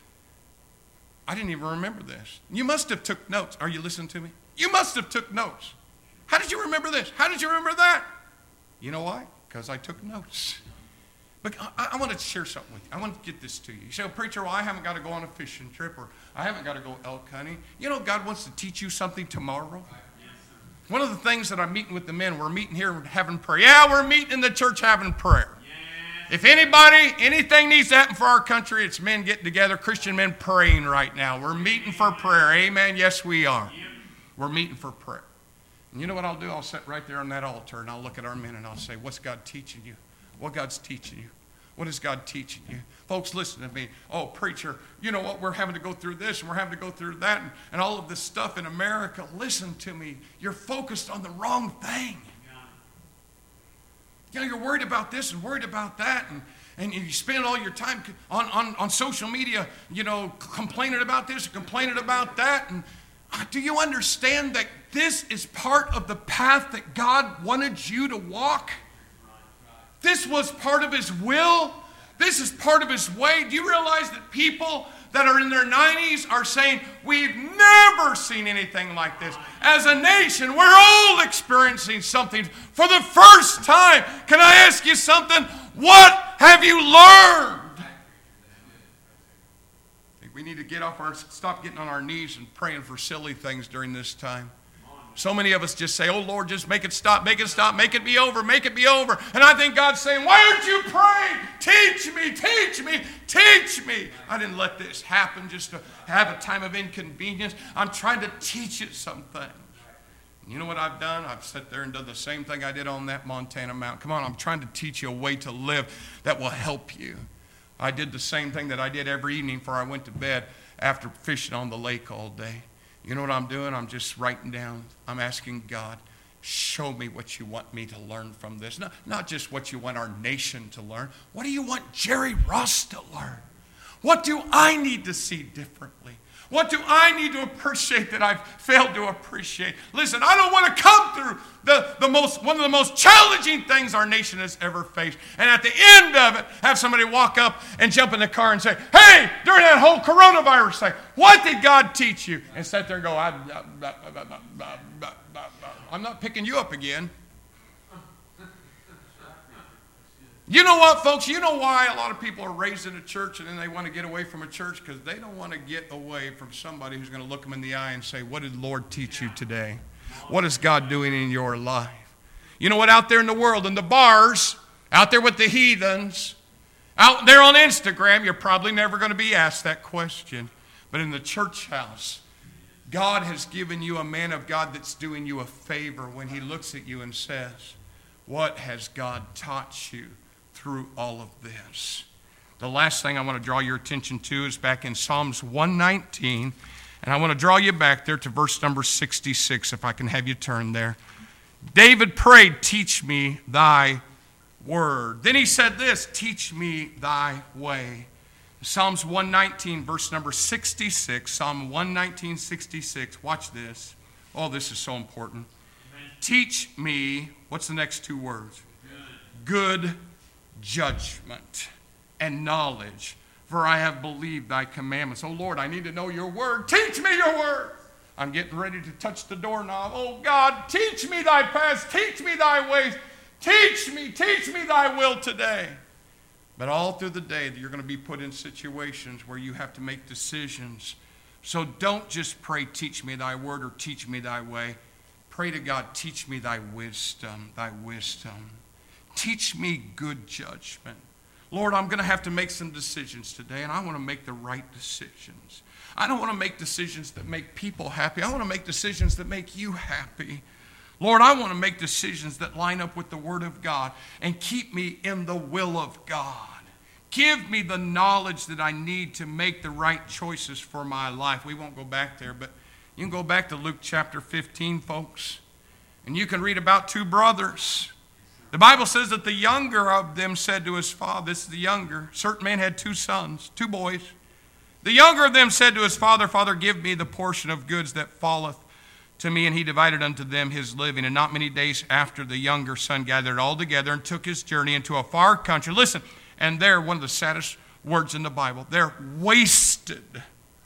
I didn't even remember this. You must have took notes. Are you listening to me? You must have took notes. How did you remember this? How did you remember that? You know why? Because I took notes. But I, I want to share something with you. I want to get this to you. You say, oh, preacher, well, I haven't got to go on a fishing trip, or I haven't got to go elk hunting. You know, God wants to teach you something tomorrow. Yes, one of the things that I'm meeting with the men, we're meeting here having prayer. Yeah, we're meeting in the church having prayer. Yes. If anybody, anything needs to happen for our country, it's men getting together, Christian men praying right now. We're meeting for prayer. Amen. Yes, we are. Yep. We're meeting for prayer. And you know what I'll do? I'll sit right there on that altar, and I'll look at our men, and I'll say, what's God teaching you? What God's teaching you? What is God teaching you? Folks, listen to me. Oh, preacher, you know what? We're having to go through this and we're having to go through that and, and all of this stuff in America. Listen to me. You're focused on the wrong thing. You know, you're worried about this and worried about that, and, and you spend all your time on, on, on social media, you know, complaining about this and complaining about that. And uh, do you understand that this is part of the path that God wanted you to walk? This was part of His will. This is part of His way. Do you realize that people that are in their nineties are saying, we've never seen anything like this. As a nation, we're all experiencing something for the first time. Can I ask you something? What have you learned? I think we need to get off our, stop getting on our knees and praying for silly things during this time. So many of us just say, oh, Lord, just make it stop, make it stop, make it be over, make it be over. And I think God's saying, why aren't you praying? Teach me, teach me, teach me. I didn't let this happen just to have a time of inconvenience. I'm trying to teach you something. And you know what I've done? I've sat there and done the same thing I did on that Montana mountain. Come on, I'm trying to teach you a way to live that will help you. I did the same thing that I did every evening before I went to bed after fishing on the lake all day. You know what I'm doing? I'm just writing down. I'm asking God, show me what you want me to learn from this. Not, not just what you want our nation to learn. What do you want Jerry Ross to learn? What do I need to see differently? What do I need to appreciate that I've failed to appreciate? Listen, I don't want to come through the, the most, one of the most challenging things our nation has ever faced. And at the end of it, have somebody walk up and jump in the car and say, hey, during that whole coronavirus thing, what did God teach you? And sit there and go, I, I, I, I, I, I, I'm not picking you up again. You know what, folks? You know why a lot of people are raised in a church and then they want to get away from a church? Because they don't want to get away from somebody who's going to look them in the eye and say, what did the Lord teach you today? What is God doing in your life? You know what? Out there in the world, in the bars, out there with the heathens, out there on Instagram, you're probably never going to be asked that question. But in the church house, God has given you a man of God that's doing you a favor when he looks at you and says, what has God taught you through all of this? The last thing I want to draw your attention to is back in Psalms one nineteen, and I want to draw you back there to verse number sixty-six, if I can have you turn there. David prayed, teach me thy word. Then he said this, teach me thy way. Psalms one nineteen, verse number sixty-six, Psalm one nineteen, sixty-six, watch this. Oh, this is so important. Amen. Teach me, what's the next two words? Good. Good judgment and knowledge, for I have believed thy commandments. Oh Lord, I need to know your word. Teach me your word. I'm getting ready to touch the doorknob. Oh God, teach me thy paths. Teach me thy ways. Teach me, teach me thy will today. But all through the day, you're going to be put in situations where you have to make decisions. So don't just pray, teach me thy word or teach me thy way. Pray to God, teach me thy wisdom, thy wisdom. Teach me good judgment. Lord, I'm going to have to make some decisions today, and I want to make the right decisions. I don't want to make decisions that make people happy. I want to make decisions that make you happy. Lord, I want to make decisions that line up with the Word of God and keep me in the will of God. Give me the knowledge that I need to make the right choices for my life. We won't go back there, but you can go back to Luke chapter fifteen, folks, and you can read about two brothers. The Bible says that the younger of them said to his father, this is the younger, certain man had two sons, two boys. The younger of them said to his father, Father, give me the portion of goods that falleth to me. And he divided unto them his living. And not many days after, the younger son gathered all together and took his journey into a far country. Listen, and there, one of the saddest words in the Bible, there wasted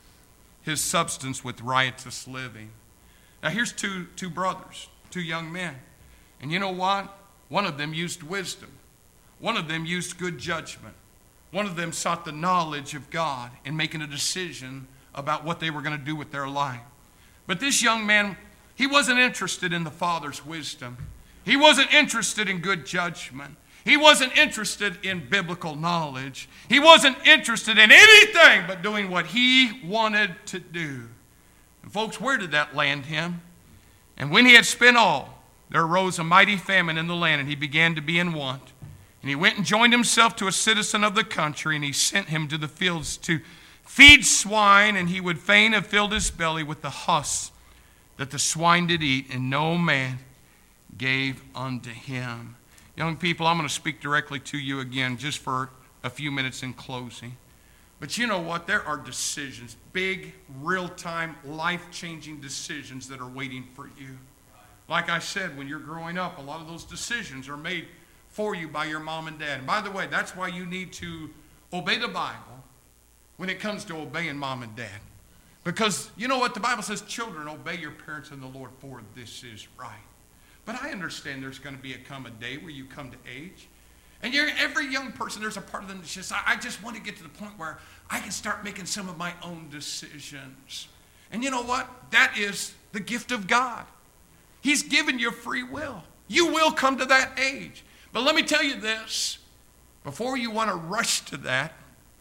his substance with riotous living. Now here's two, two brothers, two young men. And you know what? One of them used wisdom. One of them used good judgment. One of them sought the knowledge of God in making a decision about what they were going to do with their life. But this young man, he wasn't interested in the father's wisdom. He wasn't interested in good judgment. He wasn't interested in biblical knowledge. He wasn't interested in anything but doing what he wanted to do. And folks, where did that land him? And when he had spent all, there arose a mighty famine in the land, and he began to be in want. And he went and joined himself to a citizen of the country, and he sent him to the fields to feed swine, and he would fain have filled his belly with the husks that the swine did eat, and no man gave unto him. Young people, I'm going to speak directly to you again just for a few minutes in closing. But you know what? There are decisions, big, real-time, life-changing decisions that are waiting for you. Like I said, when you're growing up, a lot of those decisions are made for you by your mom and dad. And by the way, that's why you need to obey the Bible when it comes to obeying mom and dad. Because you know what? The Bible says, children, obey your parents in the Lord, for this is right. But I understand there's going to be a come a day where you come to age. And you're, every young person, there's a part of them that's just, I, I just want to get to the point where I can start making some of my own decisions. And you know what? That is the gift of God. He's given you free will. You will come to that age. But let me tell you this. Before you want to rush to that,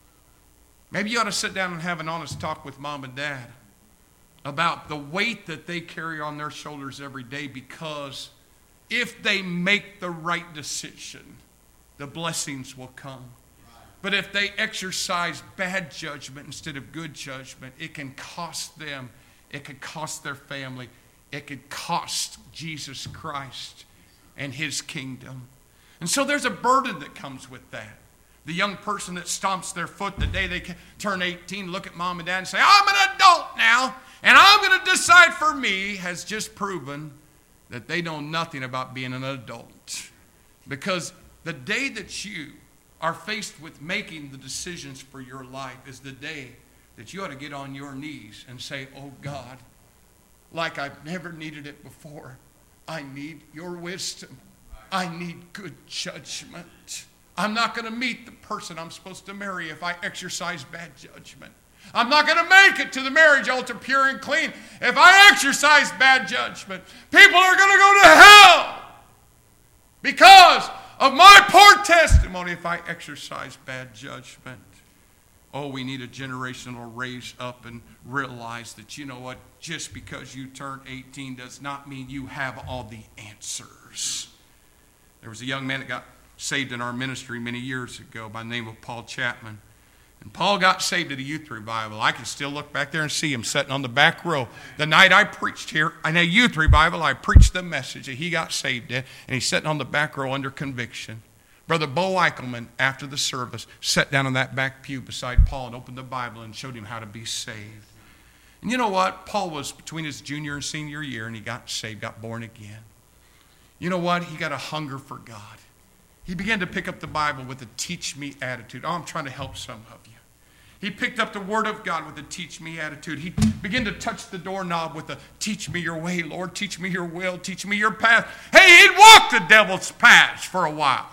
maybe you ought to sit down and have an honest talk with mom and dad about the weight that they carry on their shoulders every day, because if they make the right decision, the blessings will come. But if they exercise bad judgment instead of good judgment, it can cost them. It can cost their family. It could cost Jesus Christ and his kingdom. And so there's a burden that comes with that. The young person that stomps their foot the day they turn eighteen, look at mom and dad and say, I'm an adult now, and I'm going to decide for me, has just proven that they know nothing about being an adult. Because the day that you are faced with making the decisions for your life is the day that you ought to get on your knees and say, oh God, like I've never needed it before, I need your wisdom. I need good judgment. I'm not going to meet the person I'm supposed to marry if I exercise bad judgment. I'm not going to make it to the marriage altar pure and clean if I exercise bad judgment. People are going to go to hell because of my poor testimony if I exercise bad judgment. Oh, we need a generation that will raise up and realize that, you know what, just because you turned eighteen does not mean you have all the answers. There was a young man that got saved in our ministry many years ago by the name of Paul Chapman. And Paul got saved at a youth revival. I can still look back there and see him sitting on the back row. The night I preached here in a youth revival, I preached the message that he got saved in, and he's sitting on the back row under conviction. Brother Bo Eichelman, after the service, sat down on that back pew beside Paul and opened the Bible and showed him how to be saved. And you know what? Paul was between his junior and senior year, and he got saved, got born again. You know what? He got a hunger for God. He began to pick up the Bible with a teach me attitude. Oh, I'm trying to help some of you. He picked up the Word of God with a teach me attitude. He began to touch the doorknob with a teach me your way, Lord. Teach me your will. Teach me your path. Hey, he'd walked the devil's path for a while.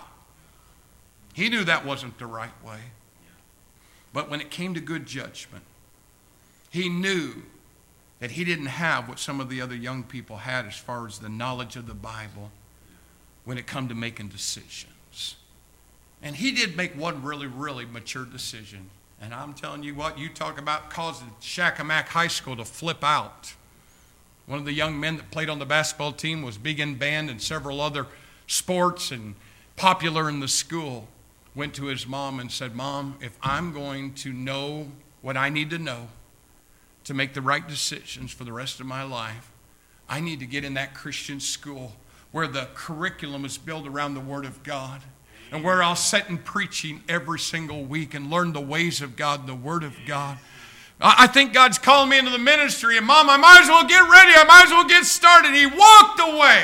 He knew that wasn't the right way. But when it came to good judgment, he knew that he didn't have what some of the other young people had as far as the knowledge of the Bible when it come to making decisions. And he did make one really, really mature decision. And I'm telling you what, you talk about causing Shakamak High School to flip out. One of the young men that played on the basketball team was big in band and several other sports and popular in the school. Went to his mom and said, Mom, if I'm going to know what I need to know to make the right decisions for the rest of my life, I need to get in that Christian school where the curriculum is built around the Word of God and where I'll sit in preaching every single week and learn the ways of God and the Word of God. I think God's calling me into the ministry, and Mom, I might as well get ready. I might as well get started. He walked away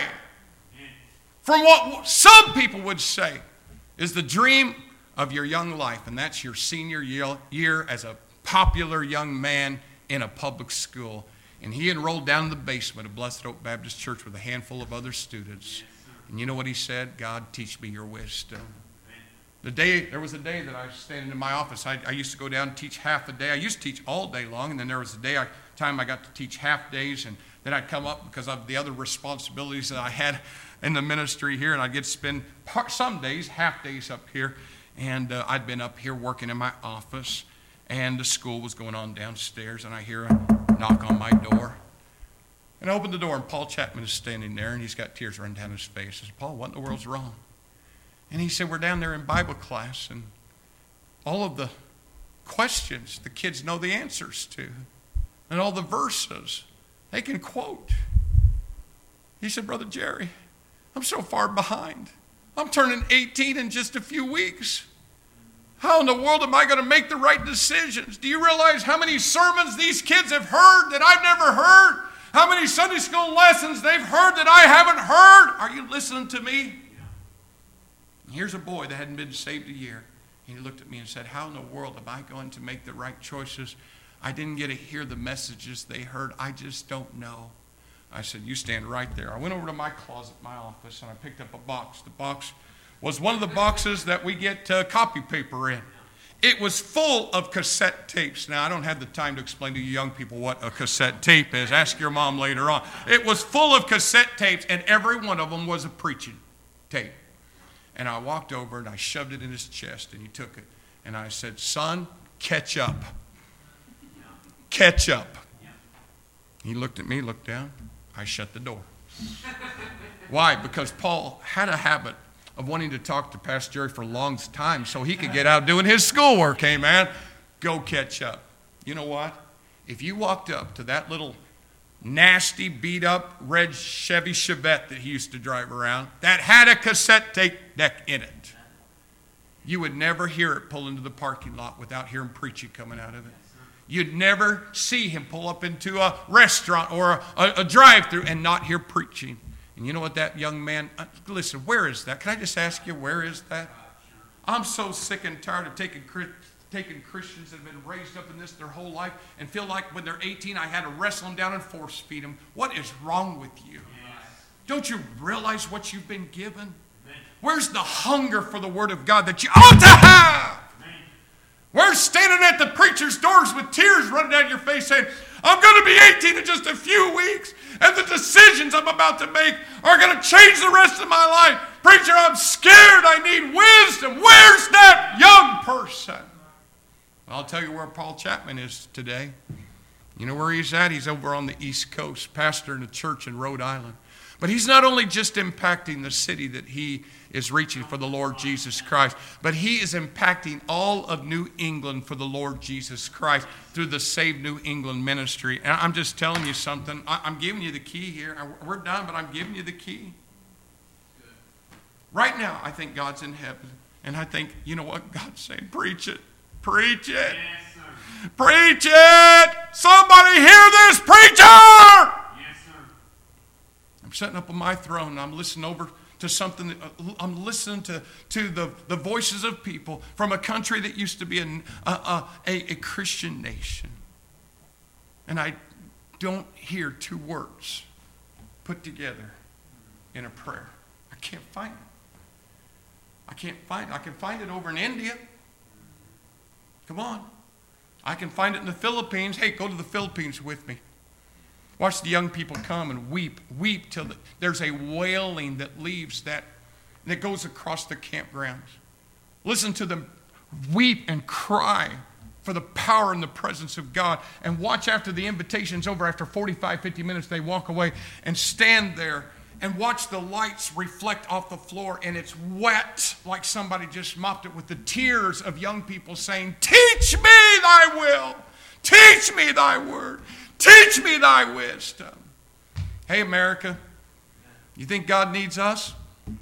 from what some people would say is the dream of your young life, and that's your senior year as a popular young man in a public school. And he enrolled down in the basement of Blessed Oak Baptist Church with a handful of other students. And you know what he said? God, teach me your wisdom. The day, there was a day that I was standing in my office. I, I used to go down and teach half a day. I used to teach all day long, and then there was a day I, time I got to teach half days, and then I'd come up because of the other responsibilities that I had in the ministry here, and I'd get to spend part, some days, half days up here. And uh, I'd been up here working in my office, and the school was going on downstairs, and I hear a knock on my door. And I opened the door, and Paul Chapman is standing there, and he's got tears running down his face. I said, Paul, what in the world's wrong? And he said, we're down there in Bible class, and all of the questions the kids know the answers to, and all the verses they can quote. He said, Brother Jerry, I'm so far behind. I'm turning eighteen in just a few weeks. How in the world am I going to make the right decisions? Do you realize how many sermons these kids have heard that I've never heard? How many Sunday school lessons they've heard that I haven't heard? Are you listening to me? And here's a boy that hadn't been saved a year. And he looked at me and said, how in the world am I going to make the right choices? I didn't get to hear the messages they heard. I just don't know. I said, you stand right there. I went over to my closet, my office, and I picked up a box. The box was one of the boxes that we get uh, copy paper in. It was full of cassette tapes. Now, I don't have the time to explain to you young people what a cassette tape is. Ask your mom later on. It was full of cassette tapes, and every one of them was a preaching tape. And I walked over, and I shoved it in his chest, and he took it. And I said, son, catch up. Catch up. He looked at me, looked down. I shut the door. Why? Because Paul had a habit of wanting to talk to Pastor Jerry for a long time so he could get out doing his schoolwork. Hey, man, go catch up. You know what? If you walked up to that little nasty, beat-up red Chevy Chevette that he used to drive around that had a cassette tape deck in it, You would never hear it pull into the parking lot without hearing preaching coming out of it. You'd never see him pull up into a restaurant or a, a, a drive-thru and not hear preaching. And you know what that young man, uh, listen, where is that? Can I just ask you, where is that? I'm so sick and tired of taking taking Christians that have been raised up in this their whole life and feel like when they're eighteen, I had to wrestle them down and force feed them. What is wrong with you? Don't you realize what you've been given? Where's the hunger for the Word of God that you ought to have? Where's standing at the preacher's doors with tears running down your face saying, I'm going to be eighteen in just a few weeks, and the decisions I'm about to make are going to change the rest of my life. Preacher, I'm scared. I need wisdom. Where's that young person? I'll tell you where Paul Chapman is today. You know where he's at? He's over on the East Coast, pastor in a church in Rhode Island. But he's not only just impacting the city that he is reaching for the Lord Jesus Christ, but he is impacting all of New England for the Lord Jesus Christ through the Save New England ministry. And I'm just telling you something. I'm giving you the key here. We're done, but I'm giving you the key. Right now, I think God's in heaven. And I think, you know what? God's saying, preach it. Preach it. Yes, sir. Preach it. Somebody hear this preacher. Yes, sir. I'm sitting up on my throne and I'm listening over to something. That, uh, I'm listening to, to the, the voices of people from a country that used to be an, uh, uh, a, a Christian nation. And I don't hear two words put together in a prayer. I can't find it. I can't find it. I can find it over in India. Come on. I can find it in the Philippines. Hey, go to the Philippines with me. Watch the young people come and weep. Weep till the, there's a wailing that leaves that, that goes across the campgrounds. Listen to them weep and cry for the power and the presence of God. And watch after the invitation's over, after forty-five, fifty minutes, they walk away and stand there and watch the lights reflect off the floor, and it's wet like somebody just mopped it with the tears of young people saying, teach me thy will. Teach me thy word. Teach me thy wisdom. Hey, America, you think God needs us?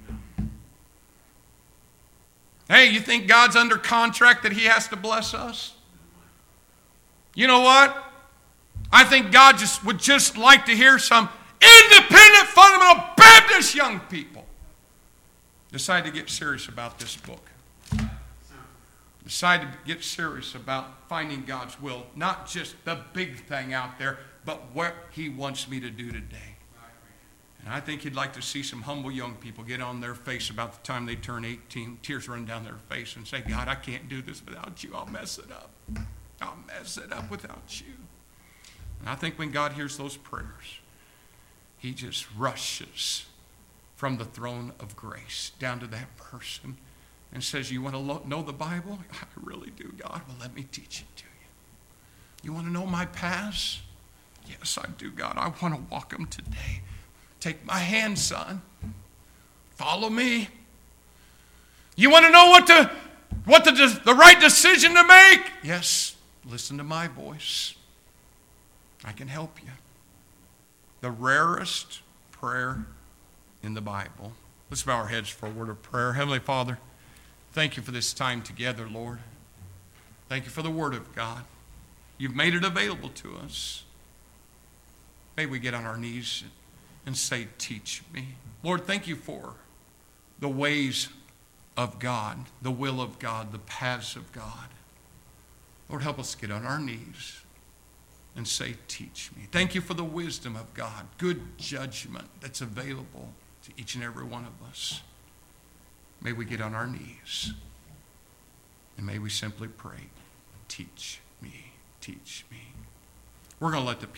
Hey, you think God's under contract that he has to bless us? You know what? I think God just would just like to hear some independent, fundamental Baptist young people decide to get serious about this book. Decide to get serious about finding God's will, not just the big thing out there, but what he wants me to do today. And I think he'd like to see some humble young people get on their face about the time they turn eighteen, tears run down their face, and say, God, I can't do this without you. I'll mess it up. I'll mess it up without you. And I think when God hears those prayers, he just rushes from the throne of grace down to that person and says, you want to lo- know the Bible? I really do, God. Well, let me teach it to you. You want to know my past? Yes, I do, God. I want to walk them today. Take my hand, son. Follow me. You want to know what to, what the, the right decision to make? Yes, listen to my voice. I can help you. The rarest prayer in the Bible. Let's bow our heads for a word of prayer. Heavenly Father, thank you for this time together, Lord. Thank you for the Word of God. You've made it available to us. May we get on our knees and say, teach me. Lord, thank you for the ways of God, the will of God, the paths of God. Lord, help us get on our knees and say, teach me. Thank you for the wisdom of God, good judgment that's available to each and every one of us. May we get on our knees and may we simply pray, teach me, teach me. We're going to let the people